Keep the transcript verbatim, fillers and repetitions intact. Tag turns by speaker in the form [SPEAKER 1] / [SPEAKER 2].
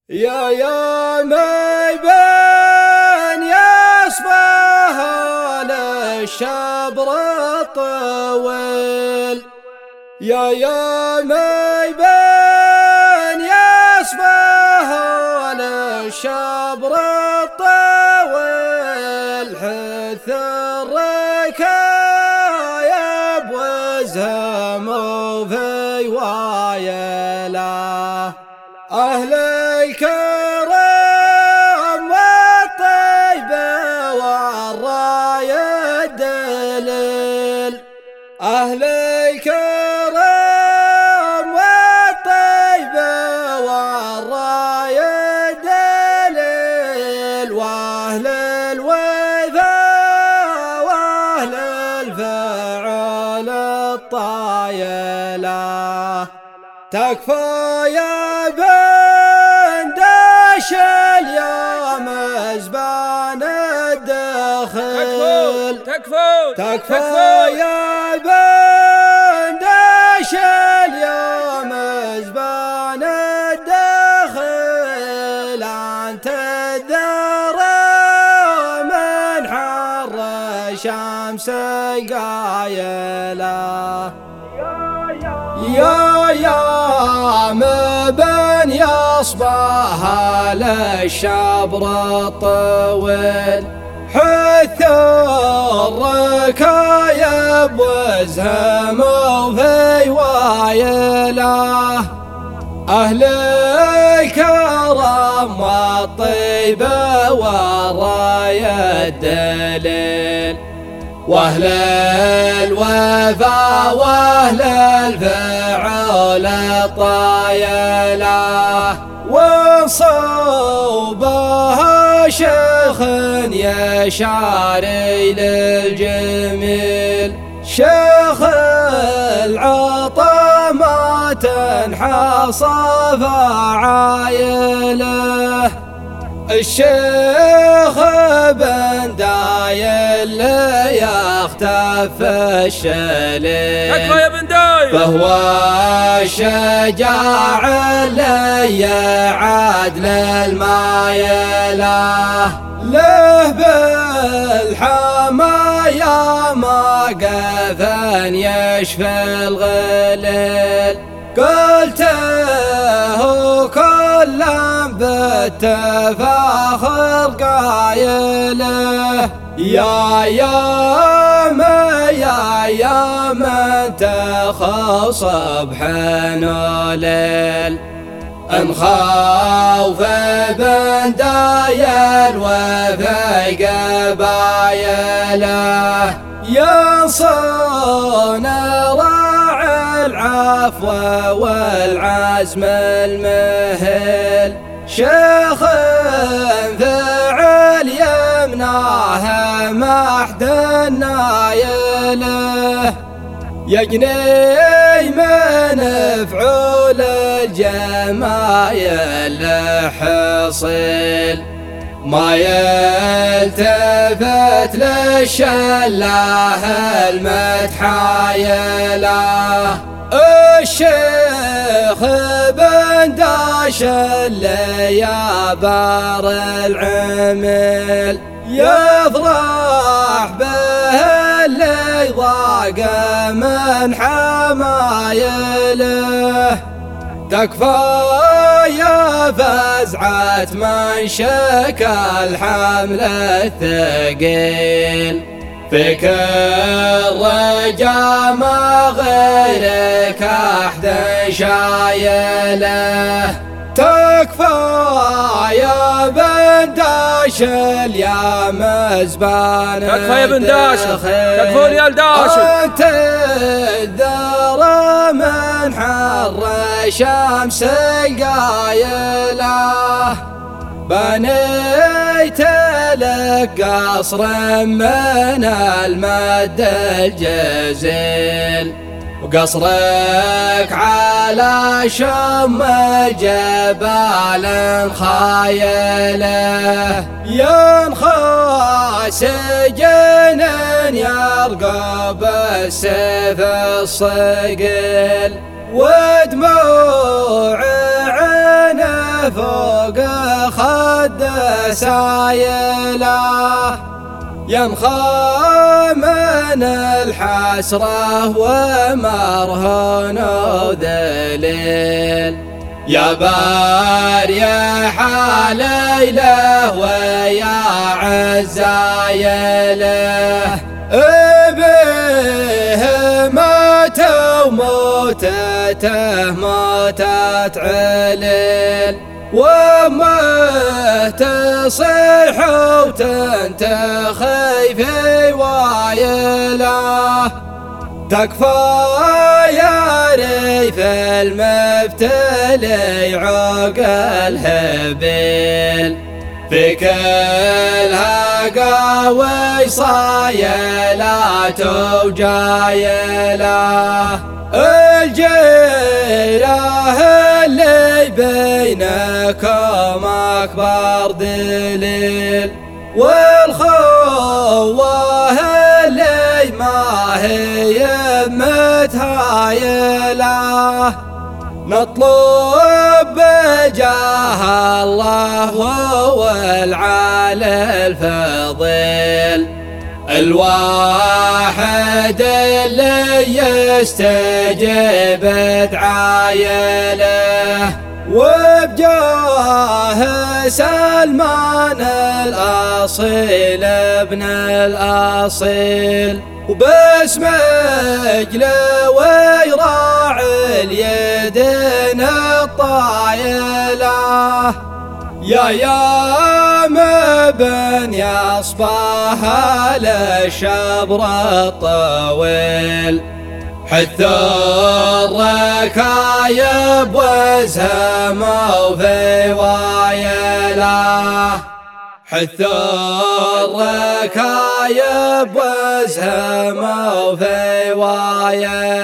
[SPEAKER 1] يا يا ميبان يصبح للشبر الطويل، يا يا ميبان يصبح للشبر الطويل، حث الركايب وزهم في وايله، أهل الكرم والطيبة والراية الدليل، أهل الكرم والطيبة والراية الدليل، وأهل الوفاء وأهل الفعل الطايلة، تكفى يا بندش اليوم زبان الدخل،
[SPEAKER 2] تكفى
[SPEAKER 1] تكفى يا بندش اليوم زبان الدخل، أنت الذرى من حر شمس القايلة، يا يا مبن يصبح للشبر الطويل، حث الركايب وزهم في وايله، أهل الكرم والطيبة والراية الدليل، وأهل الوفاء وأهل الفعل الطايلة، وصوبها شيخ يشاري للجميل، شيخ العطا ما تنحصى فعايله، الشيخ بن دايل يختف الشليل،
[SPEAKER 2] تكفى يا بن دايل،
[SPEAKER 1] فهو الشجاع اللي يعدل المايله، له بالحمايا موقفا يشفي الغليل، قلته كلا بالتفاخر قايله، يا يا ما يا يا من تخص بحن وليل، ان خوف بن دايل وفي قبايله، ينصون راعي العفو والعزم المهل، شيخ فعل يمناه محد نايله، يجني من فعول الجمايل حصيل، ما يلتفت للشله المتحايله، الشيخ بن داش اللي يابر العمل، يفرح به اللي ضاق من حمايله، تكفى يا فزعة من شكى الحمل الثقيل، فيك الرجا ما غيرك أحد شايله، تكفى يا بن داش اليوم زبان،
[SPEAKER 2] تكفى يا بن داش، تكفى يا داش،
[SPEAKER 1] أنت الذرى من حر شمس القايله، بنيت لك قصرا من المد الجزيل، وقصرك على شم جبال خايله، ينخى سجن يرقب السيف الصقيل، ودموع عينه فوق خد سايله يمخى من الحسرة ومرهون وذليل يا باريح ليله ويا عزايله به مات وموتته موتت عليل وامه تصيح وتنتخي في وايله تكفى يا ريف المبتلي عقل هبيل في كلها قاوي صايلات وجايله الجيره اللي بينكم أكبر دليل والخوة اللي ما هي متهايلة نطلب بجاه الله والعالي الفضيل الواحد اللي يستجيب دعايله وبجاه سلمان الأصيل ابن الأصيل وباسم اجله ويراعي اليدين الطايله يا يام بن يا صباح للشبر الطويل حث الركايب وازهموا في وايله حث الركايب وازهموا في وايله